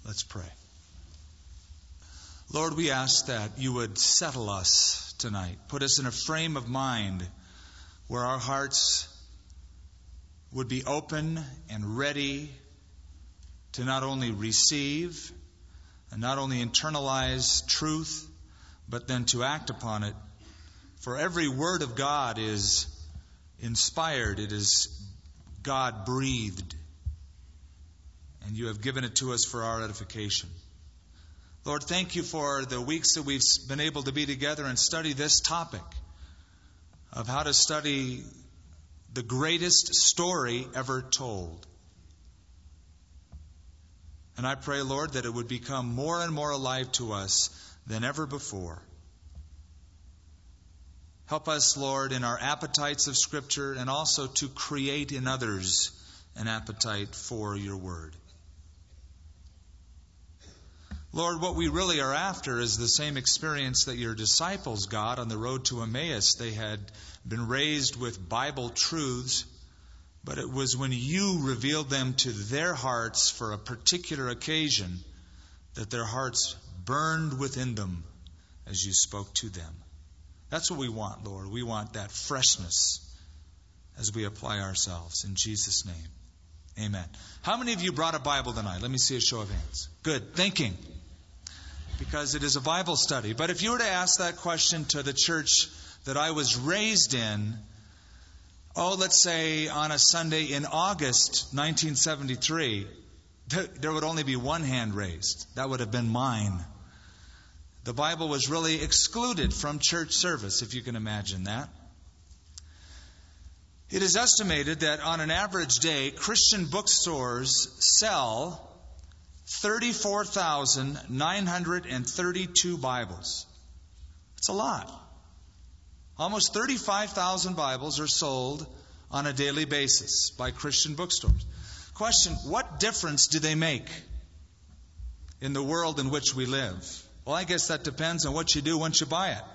Let's pray. Lord, we ask that you would settle us tonight. Put us in a frame of mind where our hearts would be open and ready to not only receive and not only internalize truth, but then to act upon it. For every word of God is inspired. It is God-breathed. And you have given it to us for our edification. Lord, thank you for the weeks that we've been able to be together and study this topic of how to study the greatest story ever told. And I pray, Lord, that it would become more and more alive to us than ever before. Help us, Lord, in our appetites of Scripture and also to create in others an appetite for your word. Lord, what we really are after is the same experience that your disciples got on the road to Emmaus. They had been raised with Bible truths, but it was when you revealed them to their hearts for a particular occasion that their hearts burned within them as you spoke to them. That's what we want, Lord. We want that freshness as we apply ourselves. In Jesus' name, amen. How many of you brought a Bible tonight? Let me see a show of hands. Good. Thinking. Because it is a Bible study. But if you were to ask that question to the church that I was raised in, let's say on a Sunday in August 1973, there would only be one hand raised. That would have been mine. The Bible was really excluded from church service, if you can imagine that. It is estimated that on an average day, Christian bookstores sell 34,932 Bibles. It's a lot. Almost 35,000 Bibles are sold on a daily basis by Christian bookstores. Question, what difference do they make in the world in which we live? Well, I guess that depends on what you do once you buy it.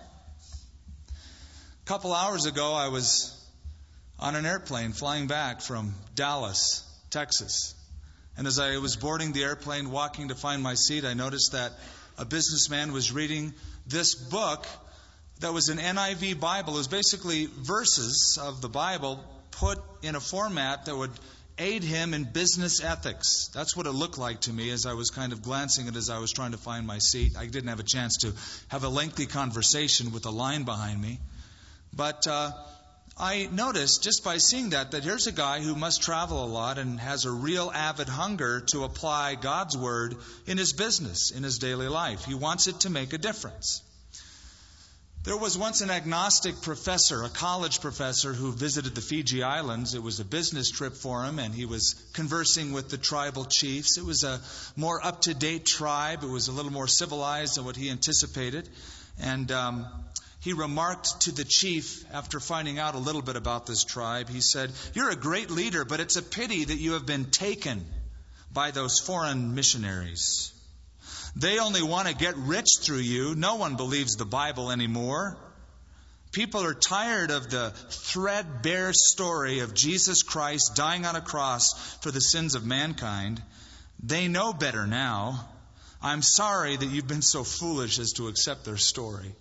A couple hours ago, I was on an airplane flying back from Dallas, Texas. And as I was boarding the airplane, walking to find my seat, I noticed that a businessman was reading this book that was an NIV Bible. It was basically verses of the Bible put in a format that would aid him in business ethics. That's what it looked like to me as I was kind of glancing at it as I was trying to find my seat. I didn't have a chance to have a lengthy conversation with the line behind me. But I noticed just by seeing that here's a guy who must travel a lot and has a real avid hunger to apply God's Word in his business, in his daily life. He wants it to make a difference. There was once an agnostic professor, a college professor, who visited the Fiji Islands. It was a business trip for him, and he was conversing with the tribal chiefs. It was a more up-to-date tribe. It was a little more civilized than what he anticipated. And he remarked to the chief, after finding out a little bit about this tribe, he said, "You're a great leader, but it's a pity that you have been taken by those foreign missionaries. They only want to get rich through you. No one believes the Bible anymore. People are tired of the threadbare story of Jesus Christ dying on a cross for the sins of mankind. They know better now. I'm sorry that you've been so foolish as to accept their story."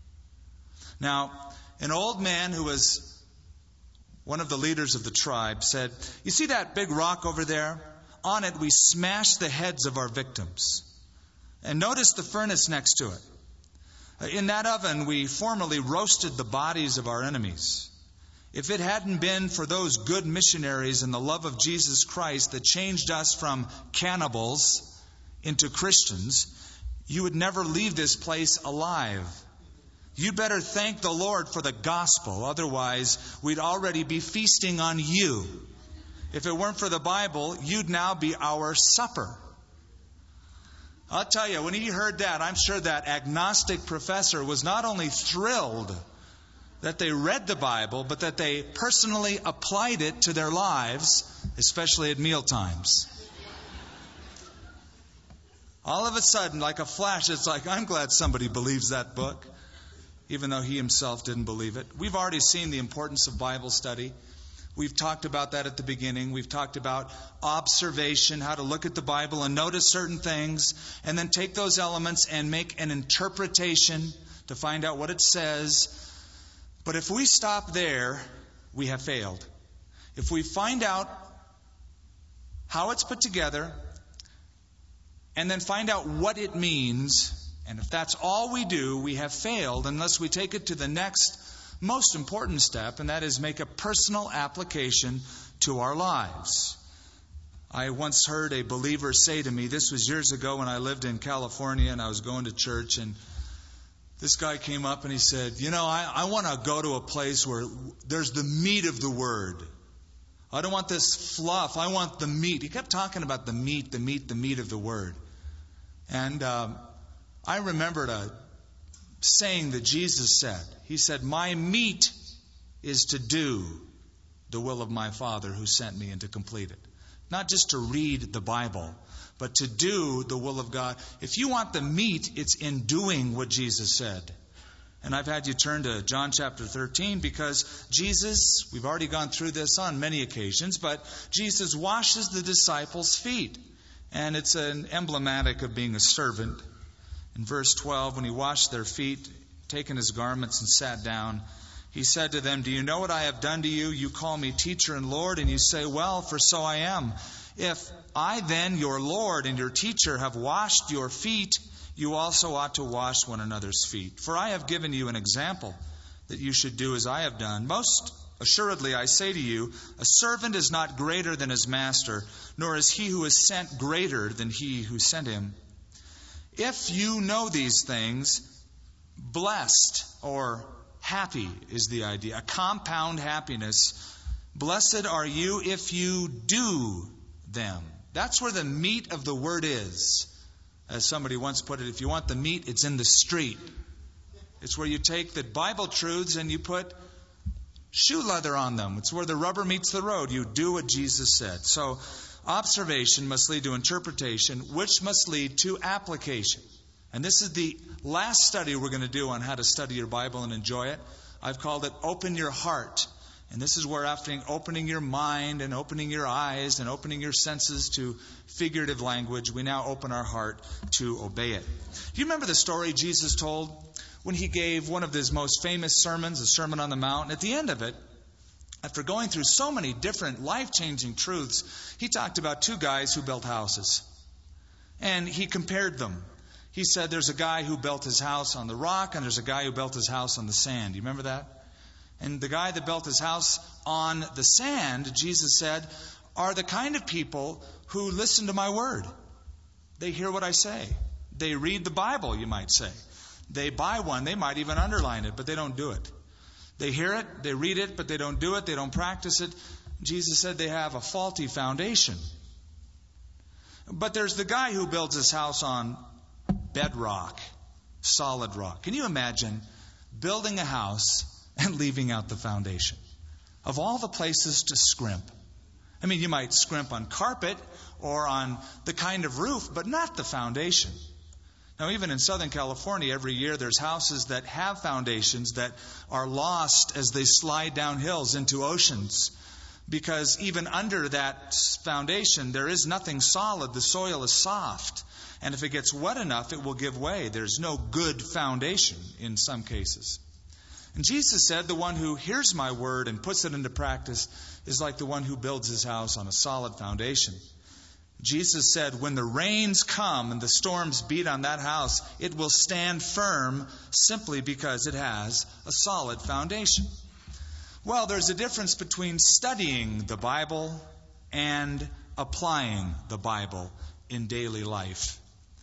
Now, an old man who was one of the leaders of the tribe said, "You see that big rock over there? On it we smashed the heads of our victims. And notice the furnace next to it. In that oven we formerly roasted the bodies of our enemies. If it hadn't been for those good missionaries and the love of Jesus Christ that changed us from cannibals into Christians, you would never leave this place alive. You better thank the Lord for the gospel. Otherwise, we'd already be feasting on you. If it weren't for the Bible, you'd now be our supper." I'll tell you, when he heard that, I'm sure that agnostic professor was not only thrilled that they read the Bible, but that they personally applied it to their lives, especially at meal times. All of a sudden, like a flash, it's like, I'm glad somebody believes that book, even though he himself didn't believe it. We've already seen the importance of Bible study. We've talked about that at the beginning. We've talked about observation, how to look at the Bible and notice certain things, and then take those elements and make an interpretation to find out what it says. But if we stop there, we have failed. If we find out how it's put together, and then find out what it means, and if that's all we do, we have failed unless we take it to the next most important step, and that is make a personal application to our lives. I once heard a believer say to me, this was years ago when I lived in California and I was going to church, and this guy came up and he said, I want to go to a place where there's the meat of the Word. I don't want this fluff. I want the meat. He kept talking about the meat of the Word. And I remembered a saying that Jesus said. He said, my meat is to do the will of my Father who sent me and to complete it. Not just to read the Bible, but to do the will of God. If you want the meat, it's in doing what Jesus said. And I've had you turn to John chapter 13 because Jesus, we've already gone through this on many occasions, but Jesus washes the disciples' feet. And it's an emblematic of being a servant. In verse 12, when he washed their feet, taken his garments and sat down, he said to them, do you know what I have done to you? You call me teacher and Lord, and you say, well, for so I am. If I then, your Lord and your teacher, have washed your feet, you also ought to wash one another's feet. For I have given you an example that you should do as I have done. Most assuredly, I say to you, a servant is not greater than his master, nor is he who is sent greater than he who sent him. If you know these things, blessed or happy is the idea, a compound happiness. Blessed are you if you do them. That's where the meat of the Word is. As somebody once put it, if you want the meat, it's in the street. It's where you take the Bible truths and you put shoe leather on them. It's where the rubber meets the road. You do what Jesus said. So observation must lead to interpretation, which must lead to application. And this is the last study we're going to do on how to study your Bible and enjoy it. I've called it Open Your Heart. And this is where after opening your mind and opening your eyes and opening your senses to figurative language, we now open our heart to obey it. Do you remember the story Jesus told when he gave one of his most famous sermons, the Sermon on the Mount? And at the end of it, after going through so many different life-changing truths, he talked about two guys who built houses. And he compared them. He said there's a guy who built his house on the rock and there's a guy who built his house on the sand. Do you remember that? And the guy that built his house on the sand, Jesus said, are the kind of people who listen to my word. They hear what I say. They read the Bible, you might say. They buy one. They might even underline it, but they don't do it. They hear it, they read it, but they don't do it. They don't practice it. Jesus said they have a faulty foundation. But there's the guy who builds his house on bedrock, solid rock. Can you imagine building a house and leaving out the foundation? Of all the places to scrimp. I mean, you might scrimp on carpet or on the kind of roof, but not the foundation. Now, even in Southern California, every year there's houses that have foundations that are lost as they slide down hills into oceans. Because even under that foundation, there is nothing solid. The soil is soft. And if it gets wet enough, it will give way. There's no good foundation in some cases. And Jesus said, the one who hears my word and puts it into practice is like the one who builds his house on a solid foundation. Jesus said, when the rains come and the storms beat on that house, it will stand firm simply because it has a solid foundation. Well, there's a difference between studying the Bible and applying the Bible in daily life.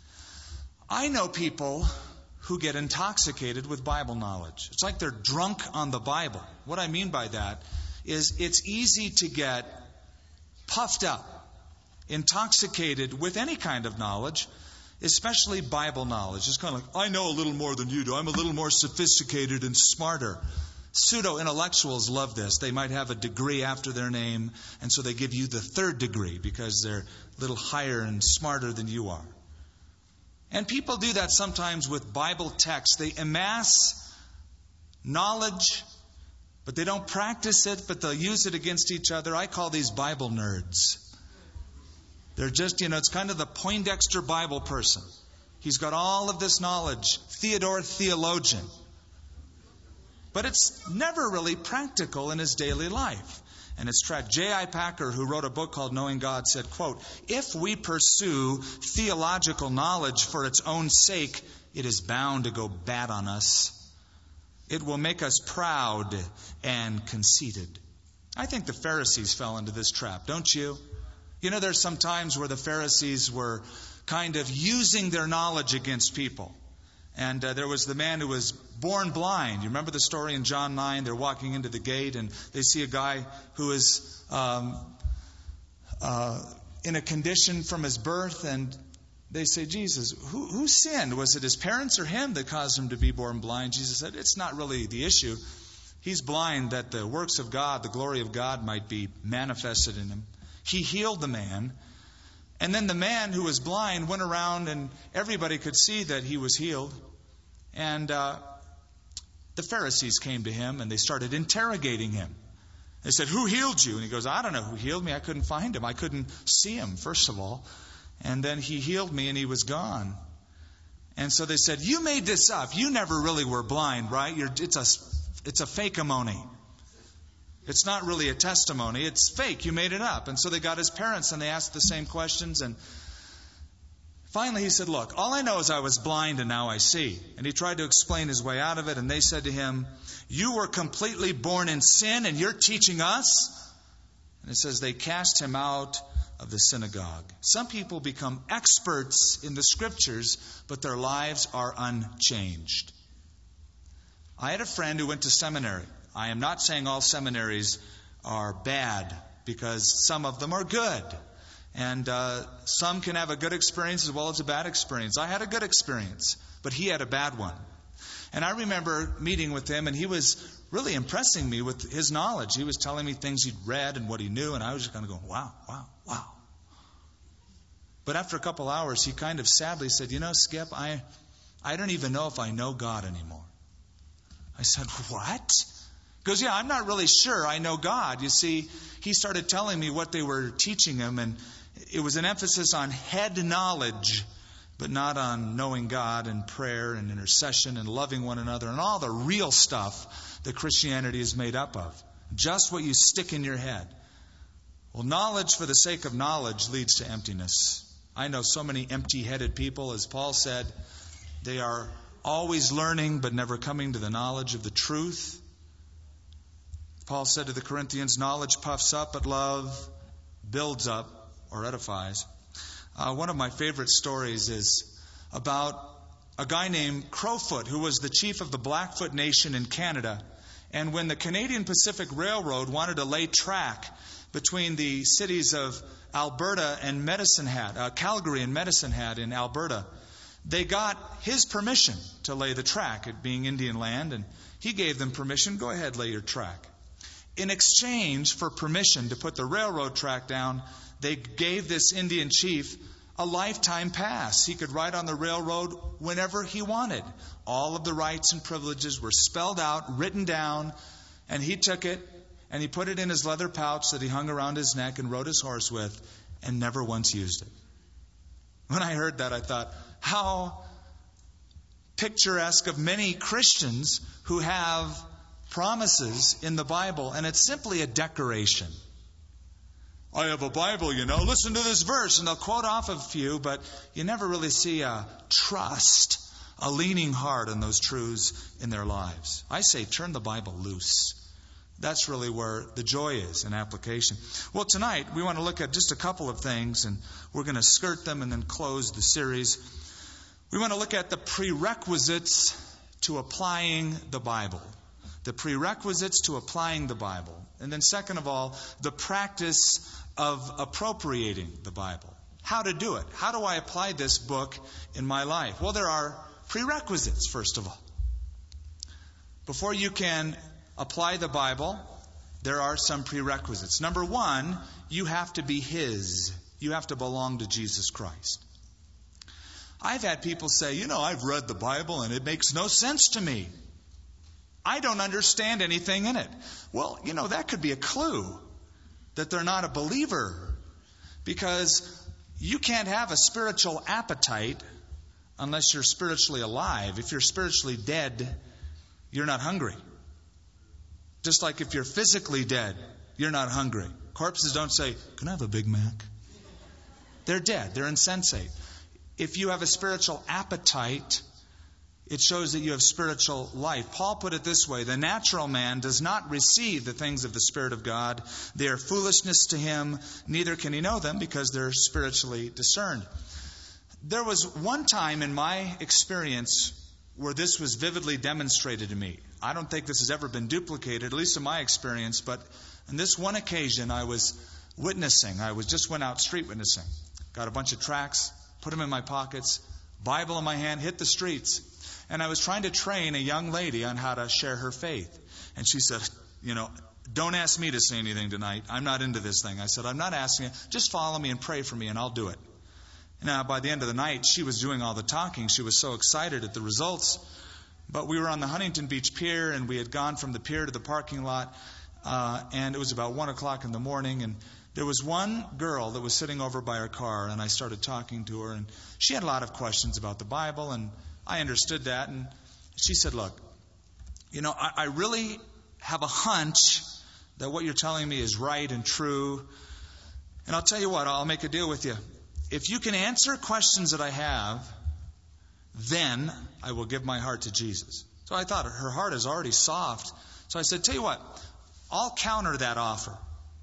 I know people who get intoxicated with Bible knowledge. It's like they're drunk on the Bible. What I mean by that is it's easy to get puffed up, intoxicated with any kind of knowledge, especially Bible knowledge. It's kind of like, I know a little more than you do. I'm a little more sophisticated and smarter. Pseudo-intellectuals love this. They might have a degree after their name, and so they give you the third degree because they're a little higher and smarter than you are. And people do that sometimes with Bible texts. They amass knowledge But they don't practice it, but they'll use it against each other. I call these Bible nerds. They're just, it's kind of the Poindexter Bible person. He's got all of this knowledge. Theodore theologian. But it's never really practical in his daily life. And it's tragic. J.I. Packer, who wrote a book called Knowing God, said, quote, "If we pursue theological knowledge for its own sake, it is bound to go bad on us. It will make us proud and conceited." I think the Pharisees fell into this trap, don't you? There's some times where the Pharisees were kind of using their knowledge against people. And there was the man who was born blind. You remember the story in John 9? They're walking into the gate and they see a guy who is in a condition from his birth. And they say, "Jesus, who sinned? Was it his parents or him that caused him to be born blind?" Jesus said, "It's not really the issue. He's blind that the works of God, the glory of God might be manifested in him." He healed the man. And then the man who was blind went around and everybody could see that he was healed. And the Pharisees came to him and they started interrogating him. They said, "Who healed you?" And he goes, "I don't know who healed me. I couldn't find him. I couldn't see him, first of all. And then he healed me and he was gone." And so they said, "You made this up. You never really were blind, right? It's a fake-amony. It's not really a testimony. It's fake. You made it up." And so they got his parents and they asked the same questions. And finally he said, "Look, all I know is I was blind and now I see." And he tried to explain his way out of it. And they said to him, "You were completely born in sin and you're teaching us?" And it says they cast him out of the synagogue. Some people become experts in the Scriptures, but their lives are unchanged. I had a friend who went to seminary. I am not saying all seminaries are bad, because some of them are good. And some can have a good experience as well as a bad experience. I had a good experience, but he had a bad one. And I remember meeting with him, and he was really impressing me with his knowledge. He was telling me things he'd read and what he knew, and I was just kind of going, wow, wow, wow. But after a couple hours, he kind of sadly said, "Skip, I don't even know if I know God anymore." I said, "What?" He goes, "Yeah, I'm not really sure I know God." You see, he started telling me what they were teaching him, and it was an emphasis on head knowledge, but not on knowing God and prayer and intercession and loving one another and all the real stuff that Christianity is made up of. Just what you stick in your head. Well, knowledge for the sake of knowledge leads to emptiness. I know so many empty-headed people. As Paul said, they are always learning but never coming to the knowledge of the truth. Paul said to the Corinthians, "Knowledge puffs up, but love builds up or edifies." One of my favorite stories is about a guy named Crowfoot, who was the chief of the Blackfoot Nation in Canada. And when the Canadian Pacific Railroad wanted to lay track between the cities of Alberta and Medicine Hat, Calgary and Medicine Hat in Alberta, they got his permission to lay the track, it being Indian land, and he gave them permission. Go ahead, lay your track. In exchange for permission to put the railroad track down, they gave this Indian chief a lifetime pass. He could ride on the railroad whenever he wanted. All of the rights and privileges were spelled out, written down, and he took it and he put it in his leather pouch that he hung around his neck and rode his horse with, and never once used it. When I heard that, I thought, how picturesque of many Christians who have promises in the Bible, and it's simply a decoration. I have a Bible, listen to this verse, and they'll quote off a few, but you never really see a trust, a leaning hard on those truths in their lives. I say turn the Bible loose. That's really where the joy is in application. Well, tonight we want to look at just a couple of things, and we're going to skirt them and then close the series. We want to look at the prerequisites to applying the Bible. The prerequisites to applying the Bible. And then second of all, the practice of appropriating the Bible. How to do it. How do I apply this book in my life? Well, there are prerequisites, first of all. Before you can apply the Bible, there are some prerequisites. Number one, you have to be His. You have to belong to Jesus Christ. I've had people say, I've read the Bible and it makes no sense to me. I don't understand anything in it. Well, that could be a clue that they're not a believer, because you can't have a spiritual appetite unless you're spiritually alive. If you're spiritually dead, you're not hungry. Just like if you're physically dead, you're not hungry. Corpses don't say, "Can I have a Big Mac?" They're dead. They're insensate. If you have a spiritual appetite, it shows that you have spiritual life. Paul put it this way: the natural man does not receive the things of the Spirit of God. They are foolishness to him, neither can he know them, because they're spiritually discerned. There was one time in my experience where this was vividly demonstrated to me. I don't think this has ever been duplicated, at least in my experience, but on this one occasion I was witnessing. Just went out street witnessing. Got a bunch of tracts, put them in my pockets, Bible in my hand, hit the streets. And I was trying to train a young lady on how to share her faith. And she said, "Don't ask me to say anything tonight. I'm not into this thing." I said, "I'm not asking you. Just follow me and pray for me and I'll do it." Now, by the end of the night, she was doing all the talking. She was so excited at the results. But we were on the Huntington Beach Pier, and we had gone from the pier to the parking lot. And it was about 1 o'clock in the morning. And there was one girl that was sitting over by her car, and I started talking to her. And she had a lot of questions about the Bible, and I understood that. And she said, "Look, I really have a hunch that what you're telling me is right and true. And I'll tell you what, I'll make a deal with you. If you can answer questions that I have, then I will give my heart to Jesus." So I thought her heart is already soft. So I said, "Tell you what, I'll counter that offer.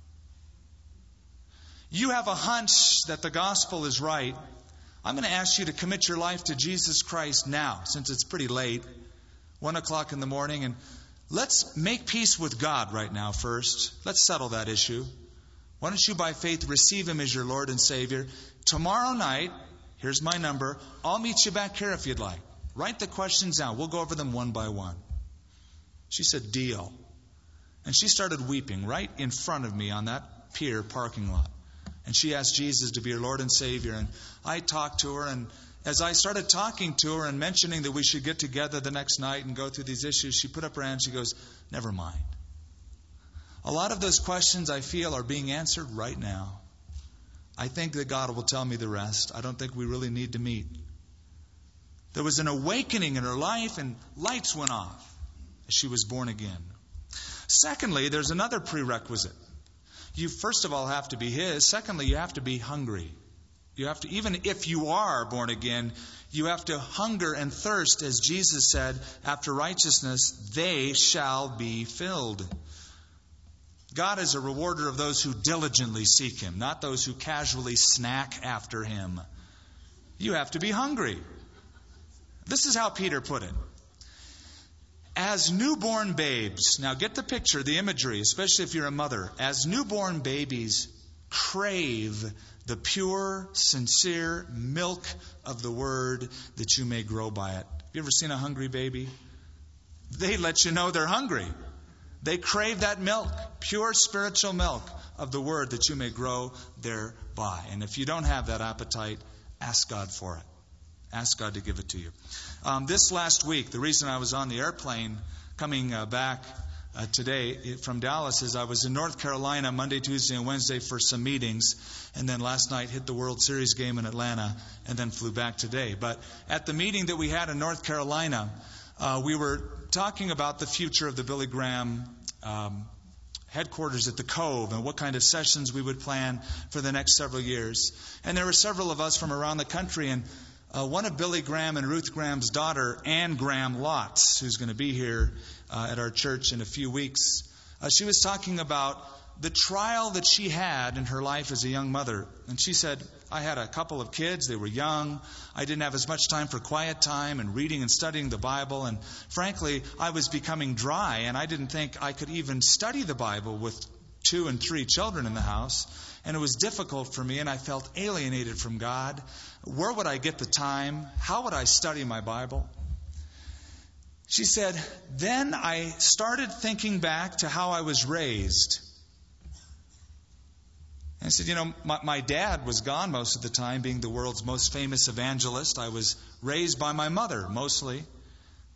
You have a hunch that the gospel is right. I'm going to ask you to commit your life to Jesus Christ now, since it's pretty late, 1 o'clock in the morning, and let's make peace with God right now first. Let's settle that issue. Why don't you, by faith, receive Him as your Lord and Savior? Tomorrow night, here's my number, I'll meet you back here if you'd like. Write the questions down. We'll go over them one by one." She said, "Deal." And she started weeping right in front of me on that pier parking lot. And she asked Jesus to be her Lord and Savior. And I talked to her, and as I started talking to her and mentioning that we should get together the next night and go through these issues, she put up her hand and she goes, "Never mind. A lot of those questions I feel are being answered right now. I think that God will tell me the rest. I don't think we really need to meet." There was an awakening in her life, and lights went off as she was born again. Secondly, there's another prerequisite. You first of all have to be His. Secondly, you have to be hungry. You have to, even if you are born again, you have to hunger and thirst, as Jesus said, after righteousness, they shall be filled. God is a rewarder of those who diligently seek Him, not those who casually snack after Him. You have to be hungry. This is how Peter put it. As newborn babes, now get the picture, the imagery, especially if you're a mother. As newborn babies crave the pure, sincere milk of the Word, that you may grow by it. Have you ever seen a hungry baby? They let you know they're hungry. They crave that milk, pure spiritual milk of the Word, that you may grow thereby. And if you don't have that appetite, ask God for it. Ask God to give it to you. This last week, the reason I was on the airplane coming back today from Dallas is I was in North Carolina Monday, Tuesday, and Wednesday for some meetings, and then last night hit the World Series game in Atlanta, and then flew back today. But at the meeting that we had in North Carolina, we were talking about the future of the Billy Graham headquarters at the Cove and what kind of sessions we would plan for the next several years. And there were several of us from around the country, and one of Billy Graham and Ruth Graham's daughter, Ann Graham Lotz, who's going to be here at our church in a few weeks, she was talking about the trial that she had in her life as a young mother. And she said, "I had a couple of kids. They were young. I didn't have as much time for quiet time and reading and studying the Bible. And frankly, I was becoming dry, and I didn't think I could even study the Bible with 2 and 3 children in the house. And it was difficult for me, and I felt alienated from God. Where would I get the time? How would I study my Bible?" She said, "Then I started thinking back to how I was raised." And I said, my dad was gone most of the time, being the world's most famous evangelist. I was raised by my mother, mostly.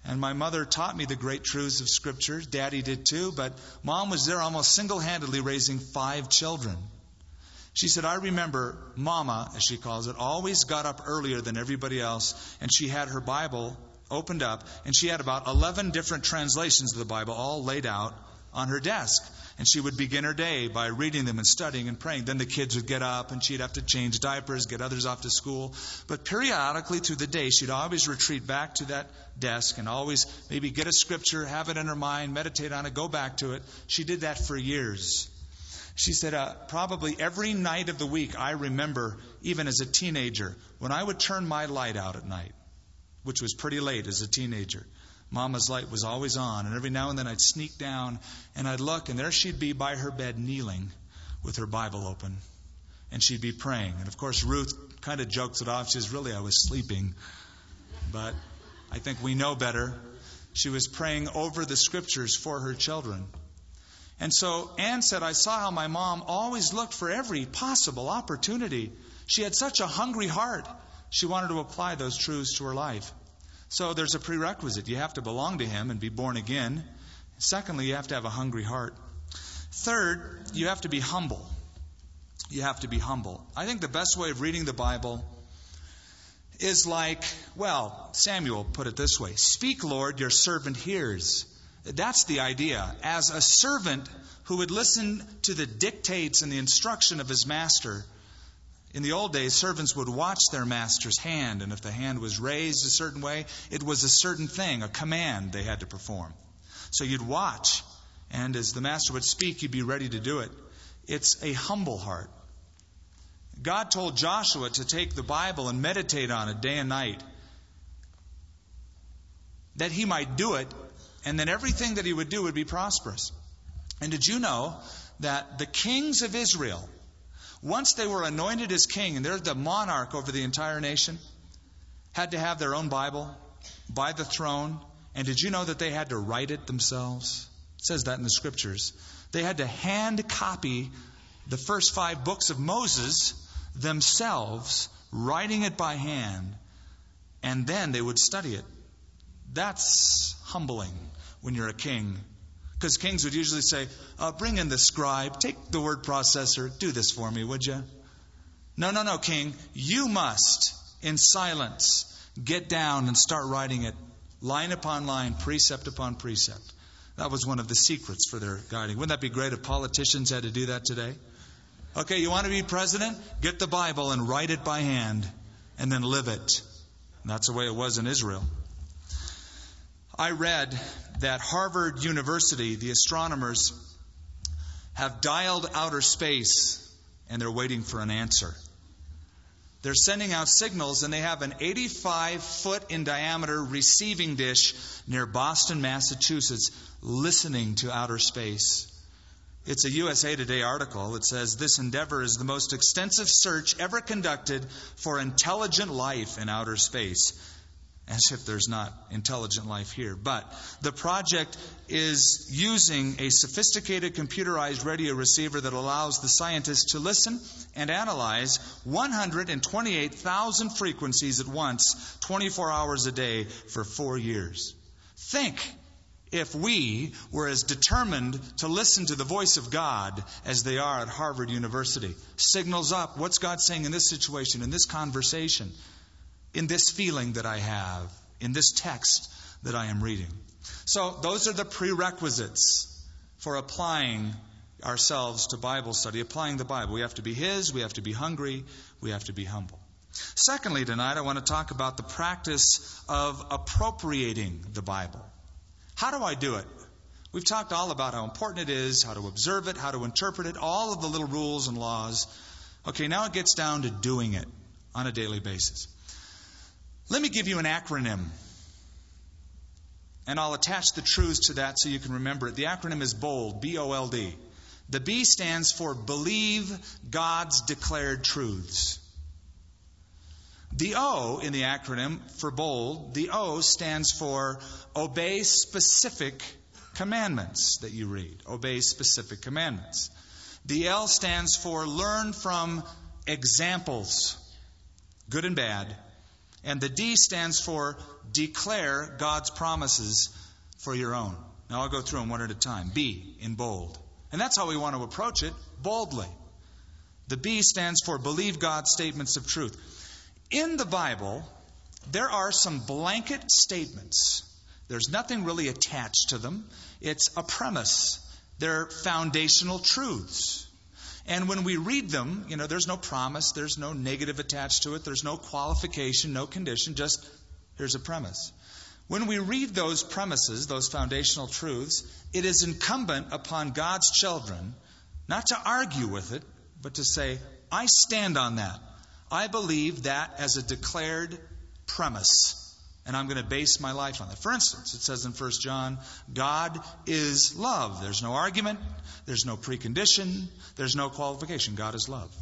And my mother taught me the great truths of Scripture. Daddy did too, but Mom was there almost single-handedly raising 5 children. She said, I remember Mama, as she calls it, always got up earlier than everybody else, and she had her Bible opened up, and she had about 11 different translations of the Bible all laid out on her desk. And she would begin her day by reading them and studying and praying. Then the kids would get up and she'd have to change diapers, get others off to school. But periodically through the day, she'd always retreat back to that desk and always maybe get a scripture, have it in her mind, meditate on it, go back to it. She did that for years. She said probably every night of the week, I remember, even as a teenager, when I would turn my light out at night, which was pretty late as a teenager. Mama's light was always on, and every now and then I'd sneak down and I'd look, and there she'd be by her bed kneeling with her Bible open, and she'd be praying. And of course Ruth kind of jokes it off. She says, really, I was sleeping. But I think we know better. She was praying over the Scriptures for her children. And so Anne said, I saw how my mom always looked for every possible opportunity. She had such a hungry heart. She wanted to apply those truths to her life. So there's a prerequisite. You have to belong to Him and be born again. Secondly, you have to have a hungry heart. Third, you have to be humble. You have to be humble. I think the best way of reading the Bible is like, well, Samuel put it this way. Speak, Lord, your servant hears. That's the idea. As a servant who would listen to the dictates and the instruction of his master. In the old days, servants would watch their master's hand, and if the hand was raised a certain way, it was a certain thing, a command they had to perform. So you'd watch, and as the master would speak, you'd be ready to do it. It's a humble heart. God told Joshua to take the Bible and meditate on it day and night, that he might do it, and then everything that he would do would be prosperous. And did you know that the kings of Israel, once they were anointed as king, and they're the monarch over the entire nation, had to have their own Bible by the throne. And did you know that they had to write it themselves? It says that in the Scriptures. They had to hand copy the first 5 books of Moses themselves, writing it by hand, and then they would study it. That's humbling when you're a king. Because kings would usually say, bring in the scribe, take the word processor, do this for me, would you? No, king. You must, in silence, get down and start writing it line upon line, precept upon precept. That was one of the secrets for their guiding. Wouldn't that be great if politicians had to do that today? Okay, you want to be president? Get the Bible and write it by hand, and then live it. And that's the way it was in Israel. I read that Harvard University, the astronomers, have dialed outer space and they're waiting for an answer. They're sending out signals, and they have an 85-foot in diameter receiving dish near Boston, Massachusetts, listening to outer space. It's a USA Today article. It says, this endeavor is the most extensive search ever conducted for intelligent life in outer space. As if there's not intelligent life here. But the project is using a sophisticated computerized radio receiver that allows the scientists to listen and analyze 128,000 frequencies at once, 24 hours a day for 4 years. Think if we were as determined to listen to the voice of God as they are at Harvard University. Signals up. What's God saying in this situation, in this conversation? In this feeling that I have, in this text that I am reading. So those are the prerequisites for applying ourselves to Bible study, applying the Bible. We have to be His, we have to be hungry, we have to be humble. Secondly, tonight I want to talk about the practice of appropriating the Bible. How do I do it? We've talked all about how important it is, how to observe it, how to interpret it, all of the little rules and laws. Okay, now it gets down to doing it on a daily basis. Let me give you an acronym, and I'll attach the truths to that so you can remember it. The acronym is BOLD, B-O-L-D. The B stands for Believe God's Declared Truths. The O in the acronym for BOLD, the O stands for Obey Specific Commandments that you read. Obey Specific Commandments. The L stands for Learn from Examples, good and bad. And the D stands for declare God's promises for your own. Now I'll go through them one at a time. B, in bold. And that's how we want to approach it, boldly. The B stands for believe God's statements of truth. In the Bible, there are some blanket statements. There's nothing really attached to them. It's a premise. They're foundational truths. And when we read them, there's no promise, there's no negative attached to it, there's no qualification, no condition, just here's a premise. When we read those premises, those foundational truths, it is incumbent upon God's children not to argue with it, but to say, I stand on that. I believe that as a declared premise. And I'm going to base my life on that. For instance, it says in 1 John, God is love. There's no argument. There's no precondition. There's no qualification. God is love.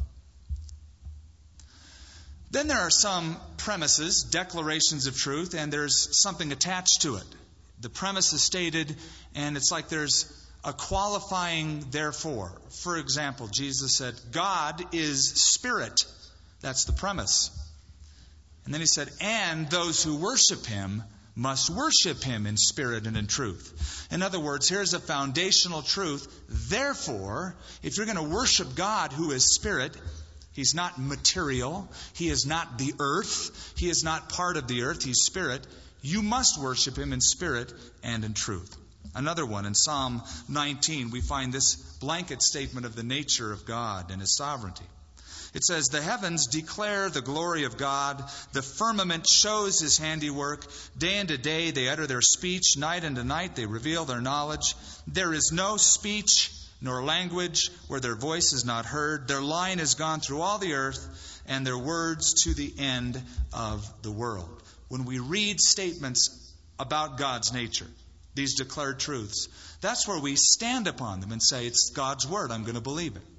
Then there are some premises, declarations of truth, and there's something attached to it. The premise is stated, and it's like there's a qualifying therefore. For example, Jesus said, God is spirit. That's the premise. And then he said, and those who worship him must worship him in spirit and in truth. In other words, here's a foundational truth. Therefore, if you're going to worship God who is spirit, he's not material. He is not the earth. He is not part of the earth. He's spirit. You must worship him in spirit and in truth. Another one, in Psalm 19, we find this blanket statement of the nature of God and his sovereignty. It says, the heavens declare the glory of God. The firmament shows his handiwork. Day unto day they utter their speech. Night unto night they reveal their knowledge. There is no speech nor language where their voice is not heard. Their line has gone through all the earth, and their words to the end of the world. When we read statements about God's nature, these declared truths, that's where we stand upon them and say, it's God's word, I'm going to believe it.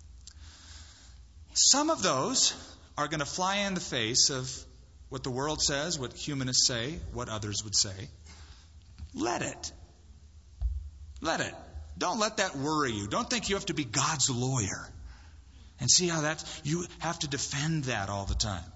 Some of those are going to fly in the face of what the world says, what humanists say, what others would say. Let it. Let it. Don't let that worry you. Don't think you have to be God's lawyer and see how you have to defend that all the time.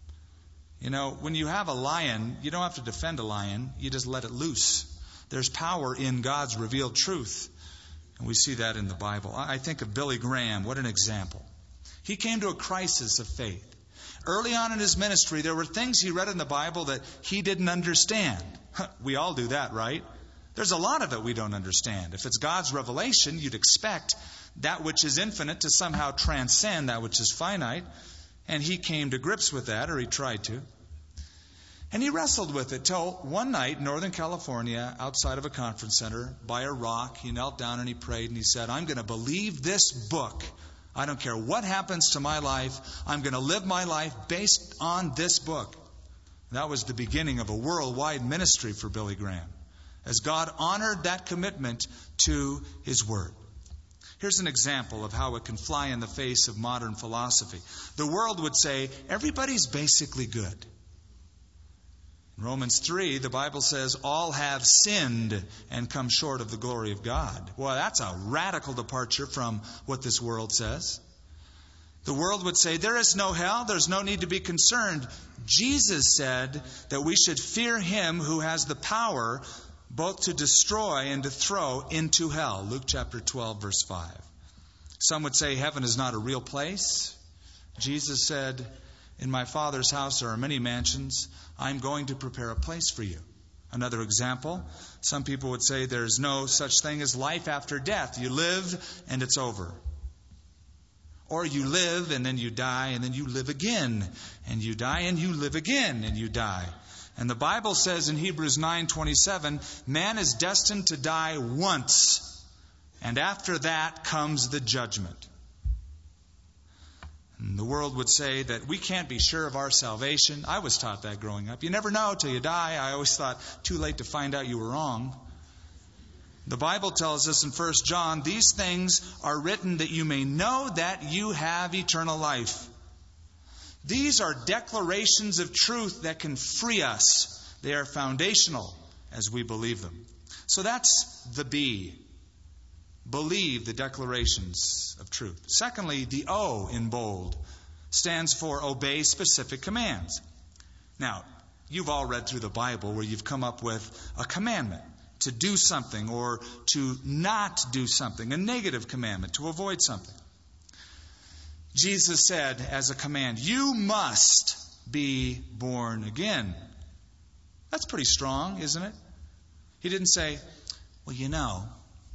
When you have a lion, you don't have to defend a lion. You just let it loose. There's power in God's revealed truth. And we see that in the Bible. I think of Billy Graham. What an example. He came to a crisis of faith. Early on in his ministry, there were things he read in the Bible that he didn't understand. We all do that, right? There's a lot of it we don't understand. If it's God's revelation, you'd expect that which is infinite to somehow transcend that which is finite. And he came to grips with that, or he tried to. And he wrestled with it till one night in Northern California, outside of a conference center, by a rock, he knelt down and he prayed and he said, I'm going to believe this book. I don't care what happens to my life. I'm going to live my life based on this book. That was the beginning of a worldwide ministry for Billy Graham, as God honored that commitment to his word. Here's an example of how it can fly in the face of modern philosophy. The world would say, everybody's basically good. In Romans 3, the Bible says, all have sinned and come short of the glory of God. Well, that's a radical departure from what this world says. The world would say, there is no hell, there's no need to be concerned. Jesus said that we should fear him who has the power both to destroy and to throw into hell. Luke chapter 12, verse 5. Some would say heaven is not a real place. Jesus said, in my Father's house there are many mansions. I'm going to prepare a place for you. Another example, some people would say there's no such thing as life after death. You live and it's over. Or you live and then you die and then you live again. And you die and you live again and you die. And the Bible says in Hebrews 9:27, man is destined to die once. And after that comes the judgment. And the world would say that we can't be sure of our salvation. I was taught that growing up. You never know till you die. I always thought, too late to find out you were wrong. The Bible tells us in 1 John, these things are written that you may know that you have eternal life. These are declarations of truth that can free us. They are foundational as we believe them. So that's the B. Believe the declarations of truth. Secondly, the O in bold stands for obey specific commands. Now, You've all read through the Bible where you've come up with a commandment to do something or to not do something, a negative commandment, to avoid something. Jesus said as a command, you must be born again. That's pretty strong, isn't it? He didn't say, well, you know,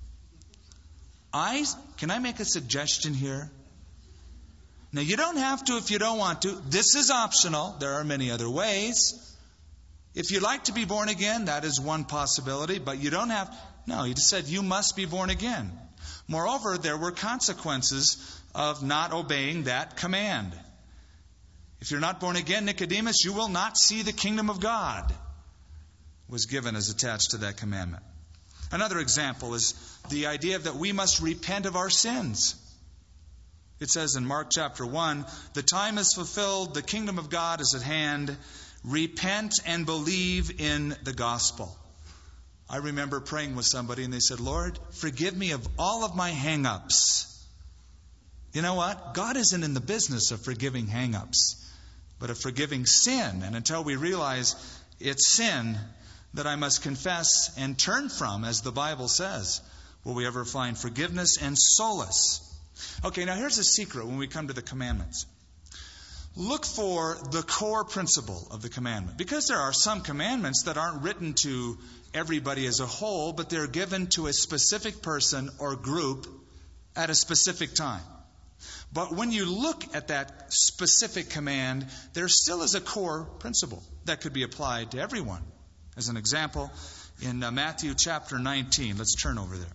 can I make a suggestion here? Now, you don't have to if you don't want to. This is optional. There are many other ways. If you'd like to be born again, that is one possibility, but you don't have. No, he just said you must be born again. Moreover, there were consequences of not obeying that command. If you're not born again, Nicodemus, you will not see the kingdom of God, was given as attached to that commandment. Another example is the idea that we must repent of our sins. It says in Mark chapter 1, the time is fulfilled, the kingdom of God is at hand. Repent and believe in the gospel. I remember praying with somebody and they said, Lord, forgive me of all of my hang-ups. You know what? God isn't in the business of forgiving hang-ups, but of forgiving sin. And until we realize it's sin that I must confess and turn from, as the Bible says, will we ever find forgiveness and solace. Okay, now here's a secret when we come to the commandments. Look for the core principle of the commandment. Because there are some commandments that aren't written to everybody as a whole, but they're given to a specific person or group at a specific time. But when you look at that specific command, there still is a core principle that could be applied to everyone. As an example, in Matthew chapter 19, let's turn over there.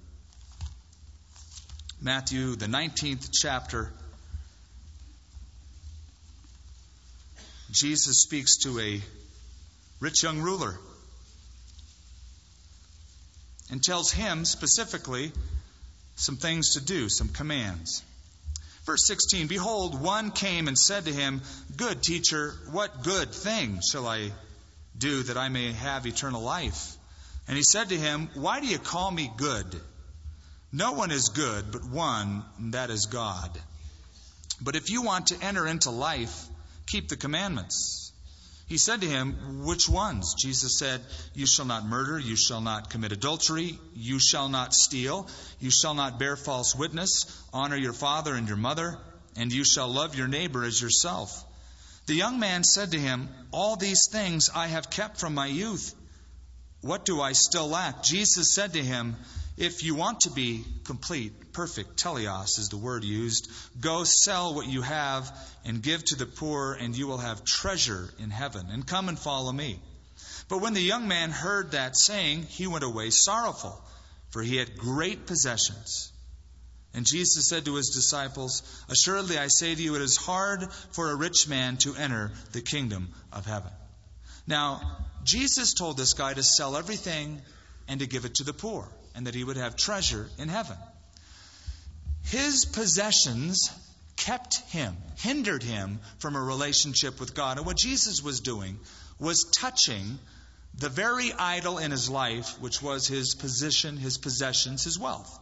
Matthew, the 19th chapter. Jesus speaks to a rich young ruler and tells him specifically some things to do, some commands. Verse 16, behold, one came and said to him, good teacher, what good thing shall I do that I may have eternal life? And he said to him, why do you call me good? No one is good but one, and that is God. But if you want to enter into life, keep the commandments. He said to him, which ones? Jesus said, you shall not murder, you shall not commit adultery, you shall not steal, you shall not bear false witness, honor your father and your mother, and you shall love your neighbor as yourself. The young man said to him, all these things I have kept from my youth. What do I still lack? Jesus said to him, if you want to be complete, perfect, teleos is the word used, go sell what you have and give to the poor, and you will have treasure in heaven. And come and follow me. But when the young man heard that saying, he went away sorrowful, for he had great possessions. And Jesus said to his disciples, assuredly I say to you, it is hard for a rich man to enter the kingdom of heaven. Now, Jesus told this guy to sell everything and to give it to the poor, and that he would have treasure in heaven. His possessions hindered him from a relationship with God. And what Jesus was doing was touching the very idol in his life, which was his position, his possessions, his wealth.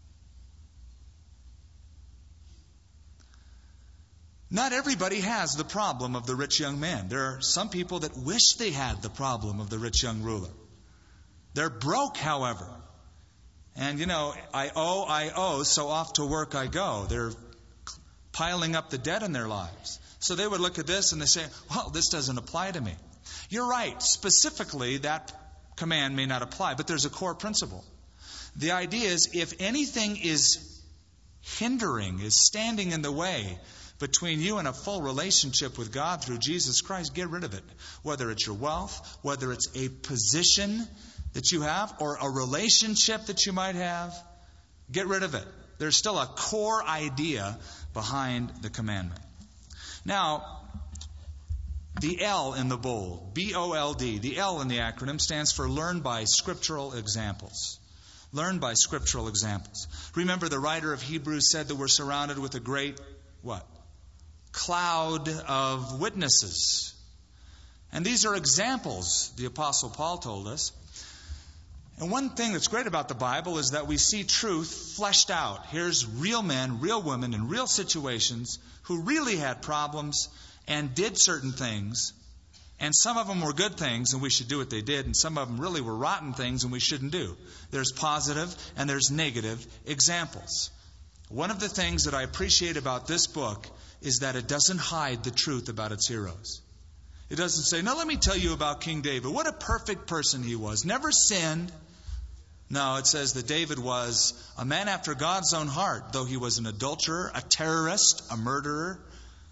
Not everybody has the problem of the rich young man. There are some people that wish they had the problem of the rich young ruler. They're broke, however. And, I owe, so off to work I go. They're piling up the debt in their lives. So they would look at this and they say, well, this doesn't apply to me. You're right. Specifically, that command may not apply, but there's a core principle. The idea is if anything is hindering, is standing in the way between you and a full relationship with God through Jesus Christ, get rid of it. Whether it's your wealth, whether it's a position that you have, or a relationship that you might have, get rid of it. There's still a core idea behind the commandment. Now, the L in the bold, B-O-L-D, the L in the acronym stands for Learn by Scriptural Examples. Learn by Scriptural Examples. Remember, the writer of Hebrews said that we're surrounded with a great, cloud of witnesses. And these are examples, the Apostle Paul told us. And one thing that's great about the Bible is that we see truth fleshed out. Here's real men, real women in real situations who really had problems and did certain things. And some of them were good things, and we should do what they did, and some of them really were rotten things, and we shouldn't do. There's positive and there's negative examples. One of the things that I appreciate about this book is that it doesn't hide the truth about its heroes. It doesn't say, now let me tell you about King David. What a perfect person he was. Never sinned. No, it says that David was a man after God's own heart, though he was an adulterer, a terrorist, a murderer.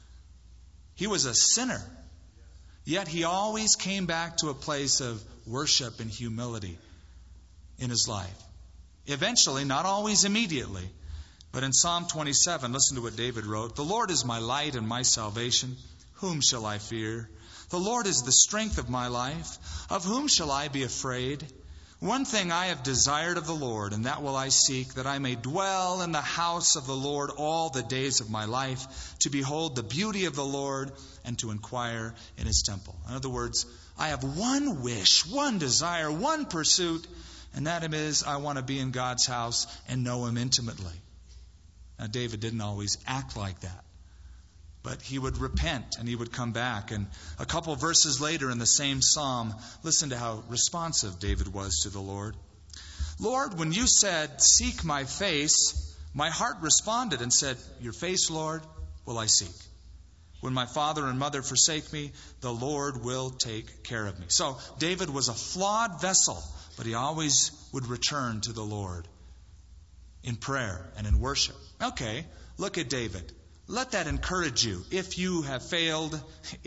He was a sinner. Yet he always came back to a place of worship and humility in his life. Eventually, not always immediately, but in Psalm 27, listen to what David wrote. The Lord is my light and my salvation. Whom shall I fear? The Lord is the strength of my life. Of whom shall I be afraid? One thing I have desired of the Lord, and that will I seek, that I may dwell in the house of the Lord all the days of my life, to behold the beauty of the Lord and to inquire in his temple. In other words, I have one wish, one desire, one pursuit, and that is I want to be in God's house and know him intimately. Now, David didn't always act like that, but he would repent and he would come back. And a couple verses later in the same psalm, listen to how responsive David was to the Lord. Lord, when you said, seek my face, my heart responded and said, your face, Lord, will I seek. When my father and mother forsake me, the Lord will take care of me. So David was a flawed vessel, but he always would return to the Lord in prayer and in worship. Okay, look at David. Let that encourage you. If you have failed,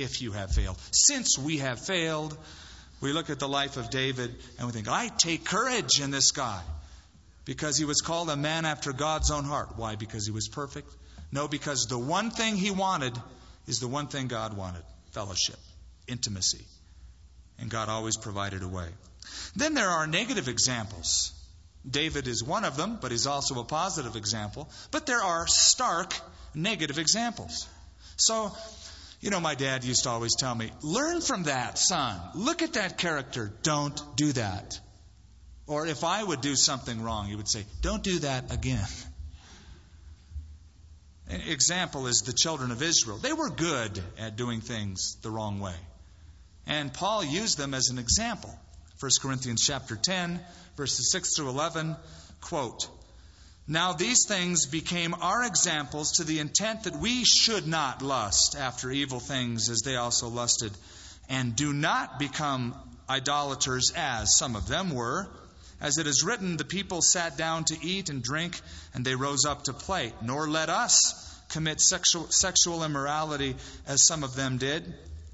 since we have failed, we look at the life of David and we think, I take courage in this guy. Because he was called a man after God's own heart. Why? Because he was perfect? No, because the one thing he wanted is the one thing God wanted. Fellowship, intimacy. And God always provided a way. Then there are negative examples. David is one of them, but he's also a positive example. But there are stark negative examples. So, my dad used to always tell me, learn from that, son. Look at that character. Don't do that. Or if I would do something wrong, he would say, don't do that again. An example is the children of Israel. They were good at doing things the wrong way. And Paul used them as an example. 1 Corinthians chapter 10, verses 6 through 11, quote, now these things became our examples to the intent that we should not lust after evil things as they also lusted, and do not become idolaters as some of them were. As it is written, the people sat down to eat and drink, and they rose up to play. Nor let us commit sexual immorality as some of them did.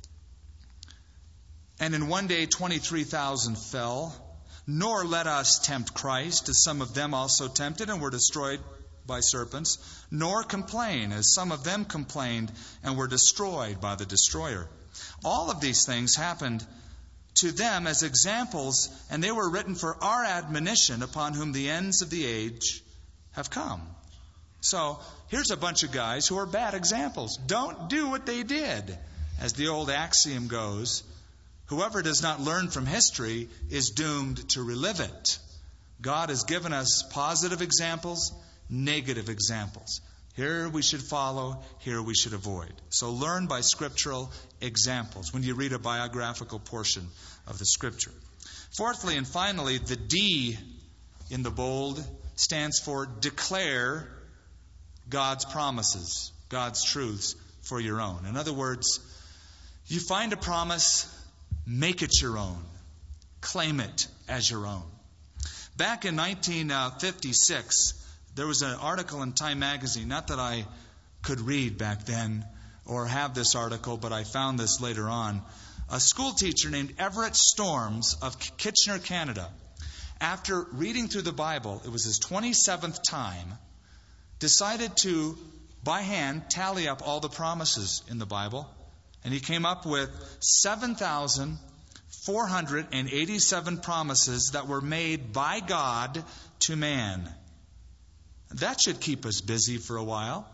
And in one day 23,000 fell. Nor let us tempt Christ, as some of them also tempted and were destroyed by serpents. Nor complain, as some of them complained and were destroyed by the destroyer. All of these things happened to them as examples, and they were written for our admonition, upon whom the ends of the age have come. So here's a bunch of guys who are bad examples. Don't do what they did. As the old axiom goes, whoever does not learn from history is doomed to relive it. God has given us positive examples, negative examples. Here we should follow, here we should avoid. So learn by scriptural examples when you read a biographical portion of the Scripture. Fourthly and finally, the D in the bold stands for declare God's promises, God's truths for your own. In other words, you find a promise, make it your own. Claim it as your own. Back in 1956, there was an article in Time magazine, not that I could read back then or have this article, but I found this later on. A school teacher named Everett Storms of Kitchener, Canada, after reading through the Bible, it was his 27th time, decided to, by hand, tally up all the promises in the Bible. And he came up with 7,487 promises that were made by God to man. That should keep us busy for a while.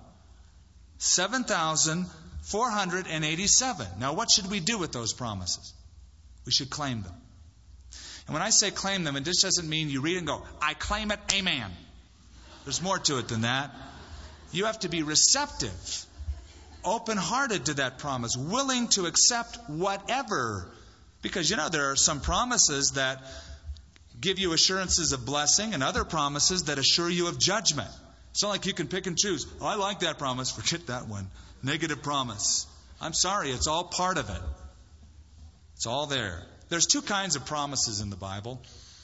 7,487. Now, what should we do with those promises? We should claim them. And when I say claim them, it just doesn't mean you read and go, I claim it, amen. There's more to it than that. You have to be receptive open-hearted to that promise, willing to accept whatever. Because, there are some promises that give you assurances of blessing and other promises that assure you of judgment. It's not like you can pick and choose. Oh, I like that promise. Forget that one. Negative promise. I'm sorry. It's all part of it. It's all there. There's two kinds of promises in the Bible.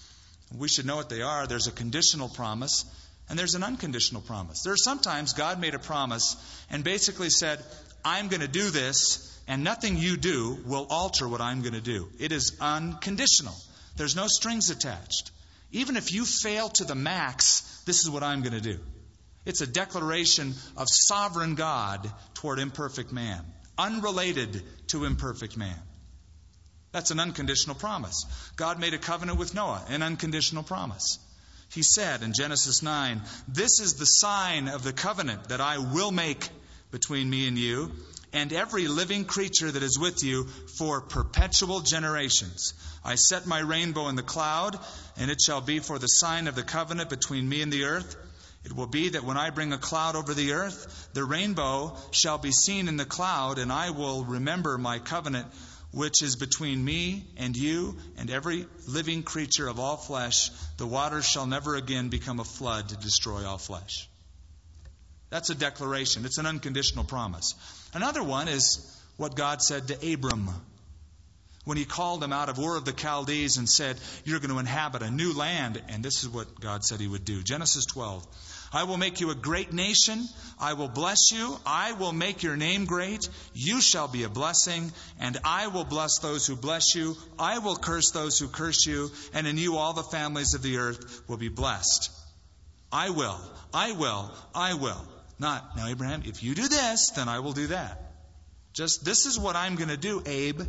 We should know what they are. There's a conditional promise and there's an unconditional promise. There are sometimes God made a promise and basically said, I'm going to do this and nothing you do will alter what I'm going to do. It is unconditional. There's no strings attached. Even if you fail to the max, this is what I'm going to do. It's a declaration of sovereign God toward imperfect man, unrelated to imperfect man. That's an unconditional promise. God made a covenant with Noah, an unconditional promise. He said in Genesis 9, this is the sign of the covenant that I will make between me and you and every living creature that is with you for perpetual generations. I set my rainbow in the cloud, and it shall be for the sign of the covenant between me and the earth. It will be that when I bring a cloud over the earth, the rainbow shall be seen in the cloud, and I will remember my covenant which is between me and you and every living creature of all flesh. The waters shall never again become a flood to destroy all flesh. That's a declaration. It's an unconditional promise. Another one is what God said to Abram when he called him out of Ur of the Chaldees and said, you're going to inhabit a new land. And this is what God said he would do. Genesis 12. I will make you a great nation. I will bless you. I will make your name great. You shall be a blessing. And I will bless those who bless you. I will curse those who curse you. And in you all the families of the earth will be blessed. I will. I will. I will. Not, now Abraham, if you do this, then I will do that. Just, this is what I'm going to do, Abe.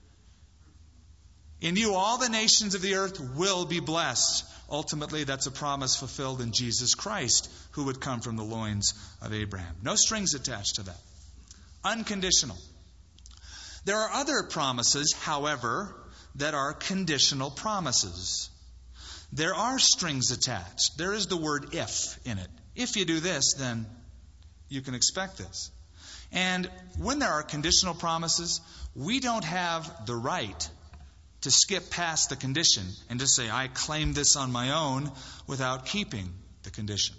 In you all the nations of the earth will be blessed. Ultimately, that's a promise fulfilled in Jesus Christ, who would come from the loins of Abraham. No strings attached to that. Unconditional. There are other promises, however, that are conditional promises. There are strings attached. There is the word if in it. If you do this, then you can expect this. And when there are conditional promises, we don't have the right to skip past the condition and to say, I claim this on my own without keeping the condition.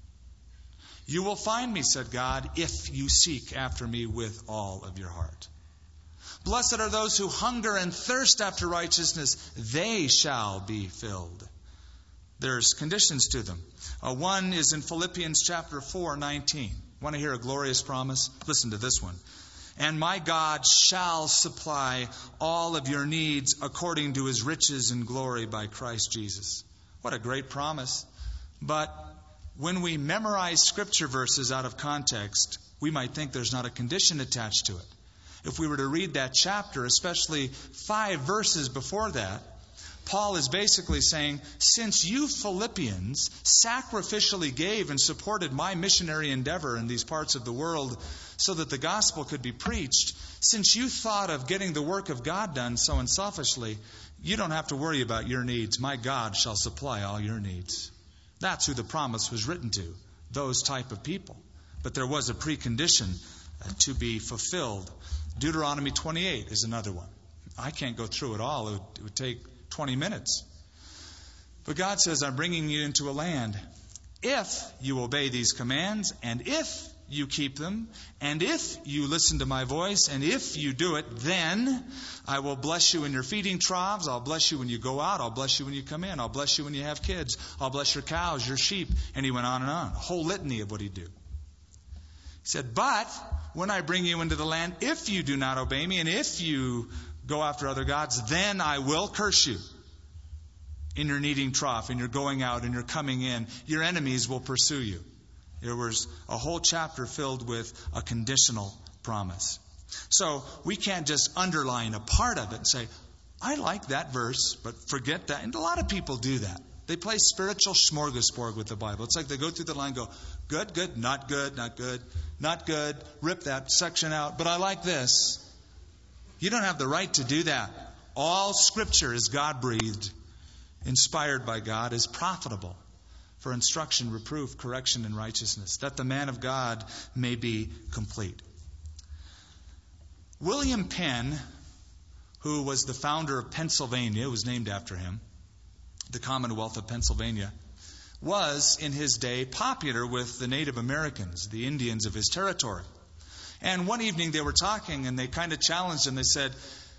You will find me, said God, if you seek after me with all of your heart. Blessed are those who hunger and thirst after righteousness. They shall be filled. There's conditions to them. One is in Philippians chapter 4:19. Want to hear a glorious promise? Listen to this one. And my God shall supply all of your needs according to his riches and glory by Christ Jesus. What a great promise. But when we memorize scripture verses out of context, we might think there's not a condition attached to it. If we were to read that chapter, especially 5 verses before that, Paul is basically saying, since you Philippians sacrificially gave and supported my missionary endeavor in these parts of the world so that the gospel could be preached, since you thought of getting the work of God done so unselfishly, you don't have to worry about your needs. My God shall supply all your needs. That's who the promise was written to, those type of people. But there was a precondition to be fulfilled. Deuteronomy 28 is another one. I can't go through it all. It would take 20 minutes. But God says, I'm bringing you into a land. If you obey these commands, and if you keep them, and if you listen to my voice, and if you do it, then I will bless you in your feeding troughs. I'll bless you when you go out. I'll bless you when you come in. I'll bless you when you have kids. I'll bless your cows, your sheep. And he went on and on. A whole litany of what he'd do. He said, but when I bring you into the land, if you do not obey me, and if you go after other gods, then I will curse you in your kneading trough, in your going out, and your coming in. Your enemies will pursue you. There was a whole chapter filled with a conditional promise. So we can't just underline a part of it and say, I like that verse, but forget that. And a lot of people do that. They play spiritual smorgasbord with the Bible. It's like they go through the line and go, good, good, not good, not good, not good. Rip that section out. But I like this. You don't have the right to do that. All Scripture is God-breathed, inspired by God, is profitable for instruction, reproof, correction, and righteousness, that the man of God may be complete. William Penn, who was the founder of Pennsylvania, it was named after him, the Commonwealth of Pennsylvania, was in his day popular with the Native Americans, the Indians of his territory. And one evening they were talking and they kind of challenged him. They said,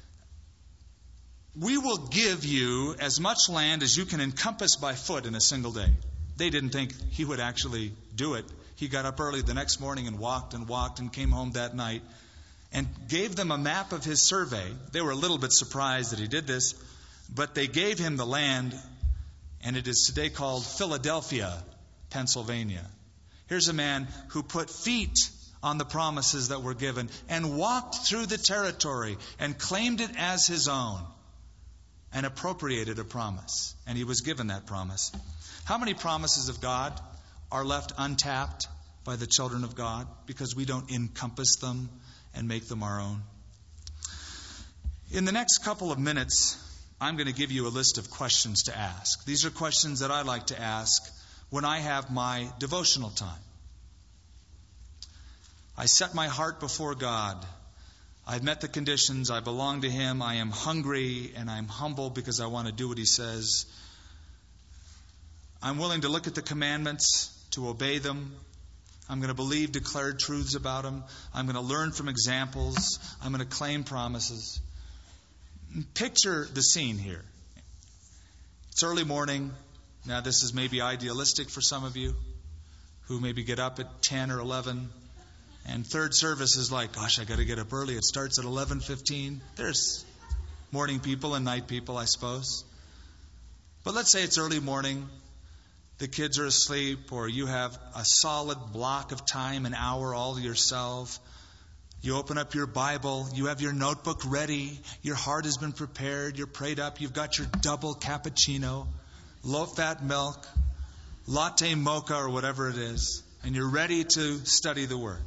"We will give you as much land as you can encompass by foot in a single day." They didn't think he would actually do it. He got up early the next morning and walked and came home that night and gave them a map of his survey. They were a little bit surprised that he did this, but they gave him the land, and it is today called Philadelphia, Pennsylvania. Here's a man who put feet on the promises that were given and walked through the territory and claimed it as his own and appropriated a promise. And he was given that promise. How many promises of God are left untapped by the children of God because we don't encompass them and make them our own? In the next couple of minutes, I'm going to give you a list of questions to ask. These are questions that I like to ask when I have my devotional time. I set my heart before God. I've met the conditions. I belong to Him. I am hungry and I'm humble because I want to do what He says. I'm willing to look at the commandments, to obey them. I'm going to believe declared truths about them. I'm going to learn from examples. I'm going to claim promises. Picture the scene here. It's early morning. Now, this is maybe idealistic for some of you who maybe get up at 10 or 11. And third service is like, gosh, I got to get up early. It starts at 11:15. There's morning people and night people, I suppose. But let's say it's early morning. The kids are asleep, or you have a solid block of time, an hour all to yourself. You open up your Bible. You have your notebook ready. Your heart has been prepared. You're prayed up. You've got your double cappuccino, low-fat milk, latte mocha, or whatever it is. And you're ready to study the Word.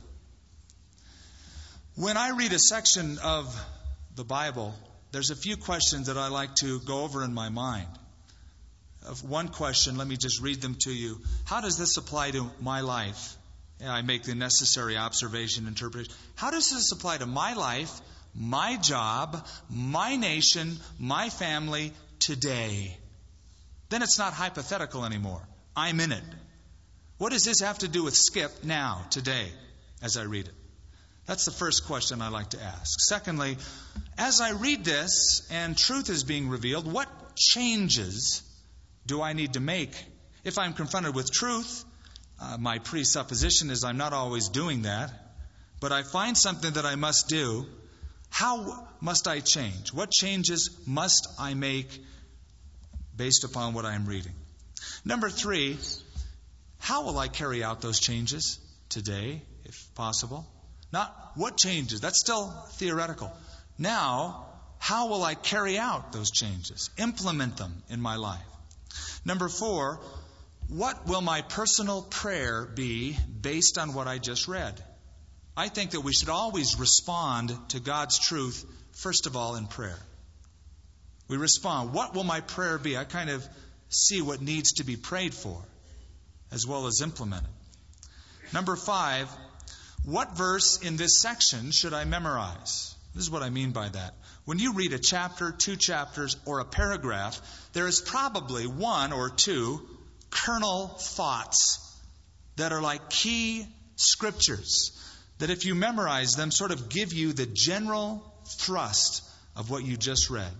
When I read a section of the Bible, there's a few questions that I like to go over in my mind. Of one question, let me just read them to you. How does this apply to my life? I make the necessary observation, interpretation. How does this apply to my life, my job, my nation, my family today? Then it's not hypothetical anymore. I'm in it. What does this have to do with Skip now, today, as I read it? That's the first question I like to ask. Secondly, as I read this and truth is being revealed, what changes do I need to make? If I'm confronted with truth, my presupposition is I'm not always doing that, but I find something that I must do. How must I change? What changes must I make based upon what I'm reading? Number 3, how will I carry out those changes today, if possible? Not what changes. That's still theoretical. Now, how will I carry out those changes? Implement them in my life. Number 4, what will my personal prayer be based on what I just read? I think that we should always respond to God's truth, first of all, in prayer. We respond. What will my prayer be? I kind of see what needs to be prayed for, as well as implemented. Number 5, what verse in this section should I memorize? This is what I mean by that. When you read a chapter, 2 chapters, or a paragraph, there is probably 1 or 2 kernel thoughts that are like key scriptures that if you memorize them sort of give you the general thrust of what you just read.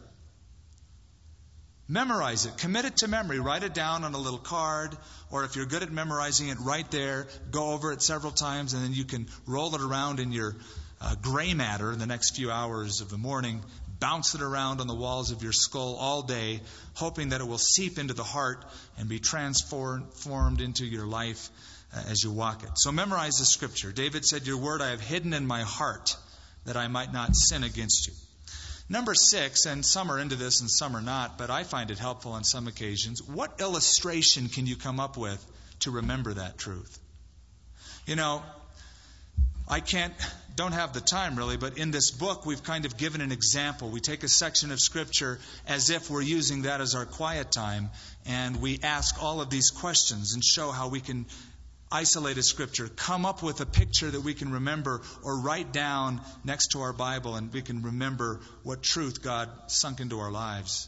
Memorize it. Commit it to memory. Write it down on a little card, or if you're good at memorizing it, right there. Go over it several times, and then you can roll it around in your gray matter in the next few hours of the morning. Bounce it around on the walls of your skull all day, hoping that it will seep into the heart and be transformed into your life as you walk it. So memorize the scripture. David said, "Your word I have hidden in my heart, that I might not sin against you." Number 6, and some are into this and some are not, but I find it helpful on some occasions. What illustration can you come up with to remember that truth? You know, I don't have the time really, but in this book we've kind of given an example. We take a section of Scripture as if we're using that as our quiet time, and we ask all of these questions and show how we can isolated scripture, come up with a picture that we can remember, or write down next to our Bible and we can remember what truth God sunk into our lives.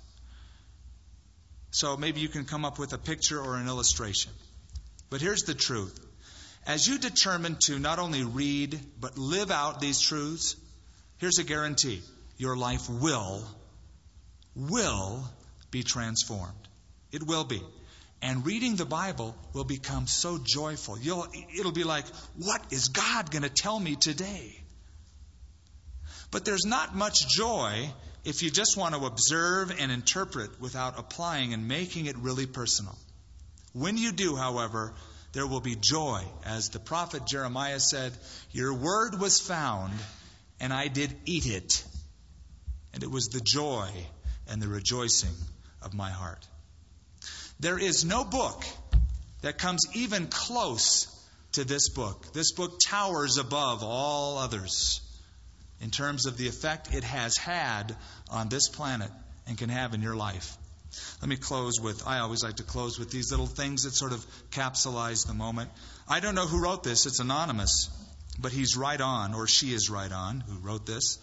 So maybe you can come up with a picture or an illustration. But here's the truth. As you determine to not only read, but live out these truths, here's a guarantee. Your life will be transformed. It will be. And reading the Bible will become so joyful. It'll be like, what is God going to tell me today? But there's not much joy if you just want to observe and interpret without applying and making it really personal. When you do, however, there will be joy. As the prophet Jeremiah said, your word was found, and I did eat it. And it was the joy and the rejoicing of my heart. There is no book that comes even close to this book. This book towers above all others in terms of the effect it has had on this planet and can have in your life. Let me close with, I always like to close with these little things that sort of capsulize the moment. I don't know who wrote this. It's anonymous. But he's right on, or she is right on, who wrote this.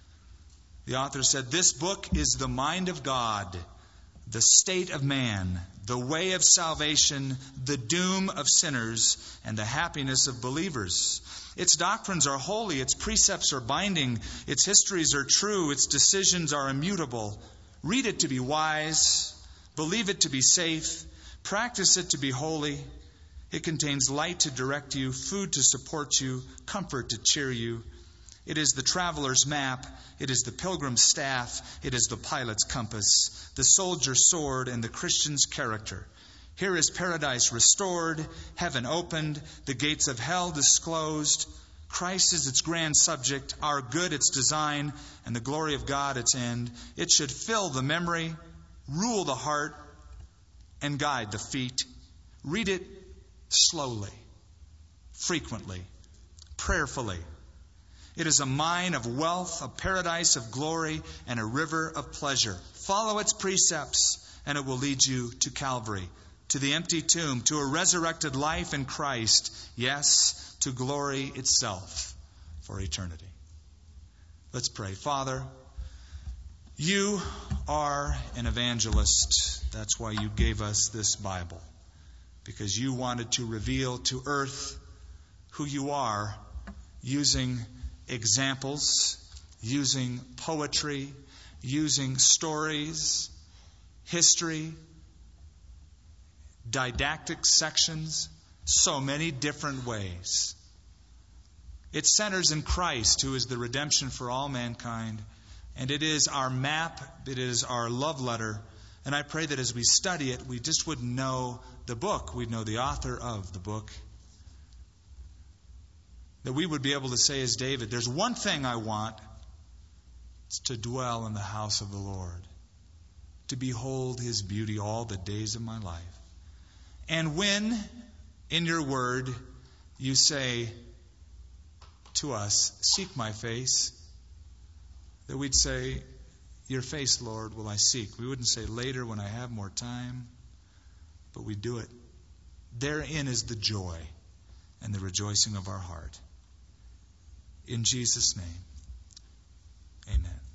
The author said, this book is the mind of God, the state of man, the way of salvation, the doom of sinners, and the happiness of believers. Its doctrines are holy, its precepts are binding, its histories are true, its decisions are immutable. Read it to be wise, believe it to be safe, practice it to be holy. It contains light to direct you, food to support you, comfort to cheer you. It is the traveler's map, it is the pilgrim's staff, it is the pilot's compass, the soldier's sword, and the Christian's character. Here is paradise restored, heaven opened, the gates of hell disclosed. Christ is its grand subject, our good its design, and the glory of God its end. It should fill the memory, rule the heart, and guide the feet. Read it slowly, frequently, prayerfully. It is a mine of wealth, a paradise of glory, and a river of pleasure. Follow its precepts, and it will lead you to Calvary, to the empty tomb, to a resurrected life in Christ. Yes, to glory itself for eternity. Let's pray. Father, you are an evangelist. That's why you gave us this Bible, because you wanted to reveal to earth who you are using examples, using poetry, using stories, history, didactic sections, so many different ways. It centers in Christ, who is the redemption for all mankind, and it is our map, it is our love letter. And I pray that as we study it, we just would know the book, we'd know the author of the book. That we would be able to say as David, there's one thing I want. It's to dwell in the house of the Lord. To behold His beauty all the days of my life. And when, in your word, you say to us, seek my face, that we'd say, your face, Lord, will I seek. We wouldn't say later when I have more time, but we do it. Therein is the joy and the rejoicing of our heart. In Jesus' name, amen.